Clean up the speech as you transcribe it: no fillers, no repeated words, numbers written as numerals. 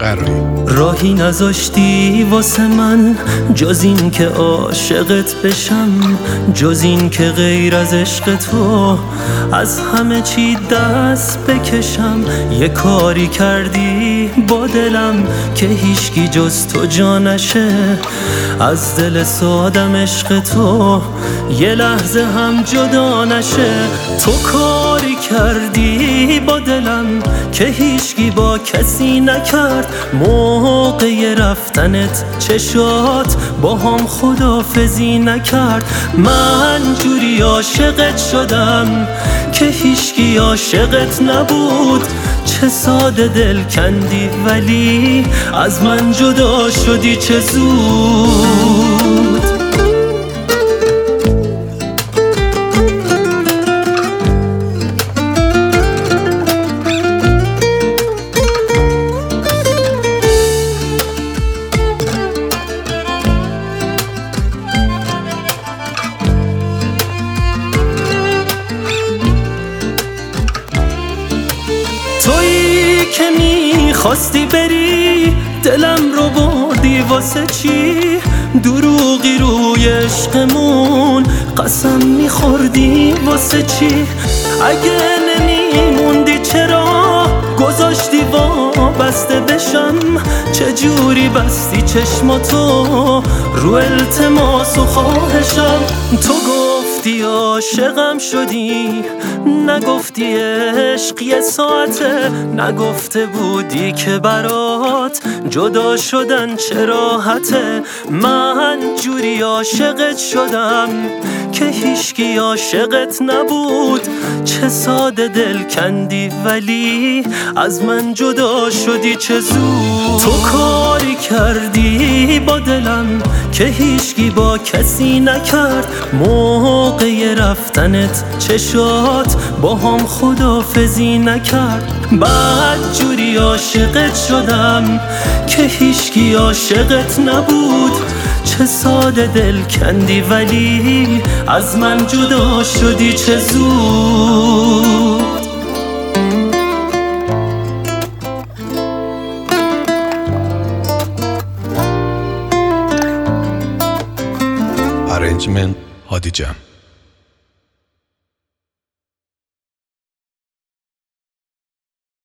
قرایی. راهی نذاشتی واسه من جز این که عاشقت بشم، جز این که غیر از عشق تو از همه چی دست بکشم. یه کاری کردی با دلم که هیچکی جز تو جا نشه. از دل سادم عشق تو یه لحظه هم جدا نشه. تو کاری کردی با دلم که هیچکی با کسی نکرد. موقع رفتنت چشات با هم خداحافظی نکرد. من جوری عاشقت شدم که هیچکی عاشقت نبود. چه ساده دل کندی ولی از من جدا شدی چه زود. تویی که میخواستی بری دلم رو بردی واسه چی؟ دروغی روی عشقمون قسم میخوردی واسه چی؟ اگه نمیموندی چرا گذاشتی وابسته بشم؟ چجوری بستی چشماتو رو التماس و خواهشم؟ تو گفتی عاشقم شدی نگفتی عشق یه ساعته، نگفته بودی که برات جدا شدن چه راحته. من جوری عاشقت شدم که هیچکی عاشقت نبود. چه ساده دل کندی ولی از من جدا شدی چه زود. تو کاری کردی با دلم که هیچکی با کسی نکرد. موقع رفتنت چشات با هم خداحافظی نکرد. بعد جوری عاشقت شدم که هیچکی عاشقت نبود. چه ساده دل کندی ولی از من جدا شدی چه زود. Arrangement هادی جان.